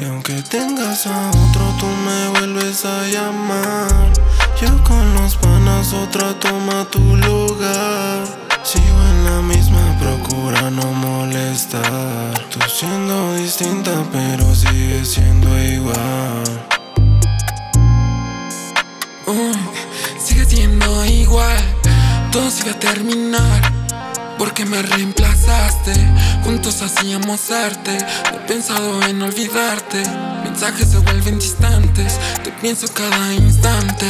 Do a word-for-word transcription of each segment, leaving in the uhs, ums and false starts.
Y aunque tengas a otro, tú me vuelves a llamar. Yo con los panas, otra toma tu lugar. Sigo en la misma, procura no molestar. Tú siendo distinta, pero sigues siendo igual. uh, Sigue siendo igual, todo se iba a terminar porque me reemplazaste. Juntos hacíamos arte, no he pensado en olvidarte. Mensajes se vuelven distantes, te pienso cada instante.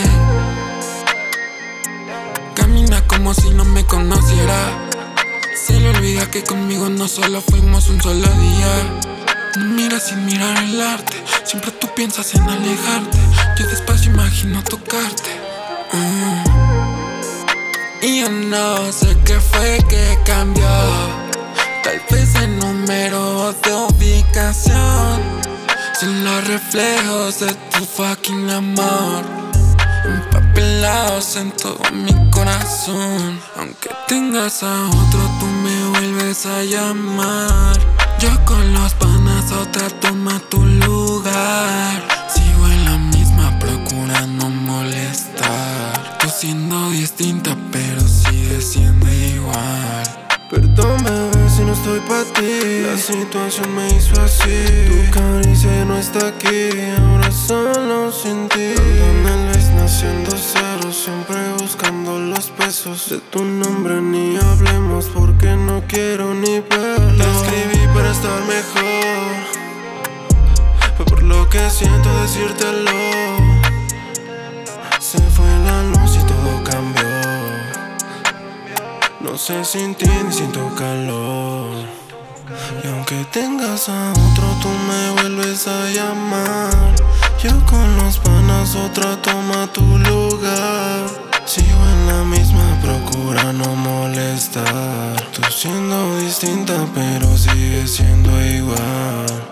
Camina como si no me conociera. Se le olvida que conmigo no solo fuimos un solo día. No miras sin mirar el arte, siempre tú piensas en alejarte. Yo despacio imagino tocarte. uh. Y yo no sé qué fue que cambió. Tal vez el número de ubicación son los reflejos de tu fucking amor, empapelados en todo mi corazón. Aunque tengas a otro, tú me vuelves a llamar. Yo con los panas, otra toma tu lugar. Sigo en la misma, procura no molestar. Tú siendo distinta, pero sigues siendo igual. Perdón, bebé, si no estoy pa' ti. La situación me hizo así. Tu caricia ya no está aquí, ahora solo sin ti. Perdón, el vez naciendo cero, siempre buscando los pesos. De tu nombre ni hablemos porque no quiero ni verlo. Te escribí para estar mejor, fue por lo que siento decírtelo. Se fue la luz y todo cambió. No sé sin ti ni siento calor. Y aunque tengas a otro, tú me vuelves a llamar. Yo con los panas, otra toma tu lugar. Sigo en la misma, procura no molestar. Tú siendo distinta, pero sigues siendo igual.